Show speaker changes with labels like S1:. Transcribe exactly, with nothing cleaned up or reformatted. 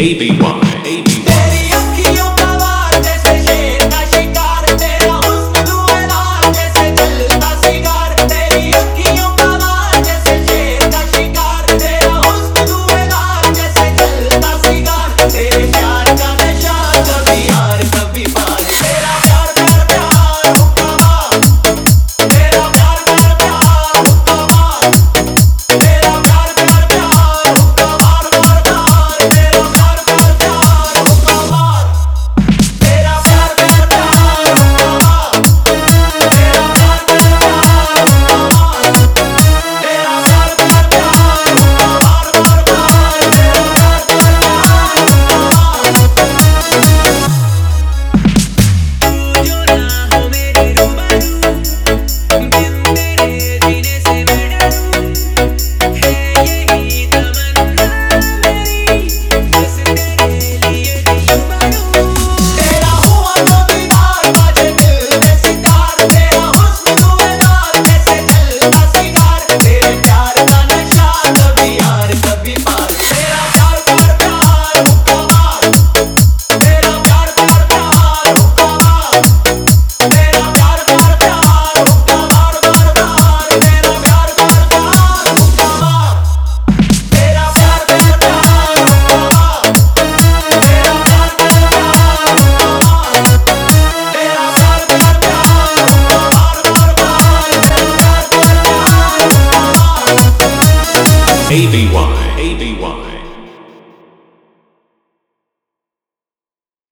S1: A B Y A B Y
S2: तेरी अखियों का वार जैसे शेर का शिकार, तेरा हुस्न धुआंधार जैसे जलता सिगार। तेरी अखियों का वार जैसे शेर का शिकार, तेरा हुस्न धुआंधार जैसे जलता सिगार। तेरे प्यार का नशा कभी हार कभी पार, तेरा प्यार प्यार प्यार हुक्का मार, तेरा प्यार प्यार प्यार हुक्का मार, तेरा प्यार प्यार प्यार हुक्का मार मार मार, तेरा प्यार प्यार प्यार हुक्का मार, तेरा प्यार प्यार प्यार हुक्का मार, तेरा प्यार प्यार प्यार हुक्का मार, तेरा प्यार प्यार प्यार हुक्का मार मार मार, तेरा प्यार प्यार प्यार हुक्का मार। तू जो ना हो मेरे रूबरू, बिन तेरे जीने से मैं डरूं, है यही तमन्ना मेरी, बस तेरे लिए दिल भरूं। तेरा हुआ तो दीदार बाजे दिल में सितार, तेरा हुस्न धुआंधार जैसे जलता सिगार। तेरे प्यार का नशा कभी हार कभी पार, तेरा प्यार प्यार प्यार हुक्का मार, तेरा प्यार प्यार प्यार हुक्का मार, तेरा प्यार प्यार प्यार हुक्का मार मार मार, तेरा प्यार प्यार प्यार हुक्का मार, तेरा प्यार प्यार प्यार हुक्का मार, तेरा प्यार प्यार प्यार हुक्का मार, तेरा प्यार प्यार प्यार हुक्का मार मार मार, तेरा प्यार प्यार प्यार हुक्का मार।
S1: A B Y A B Y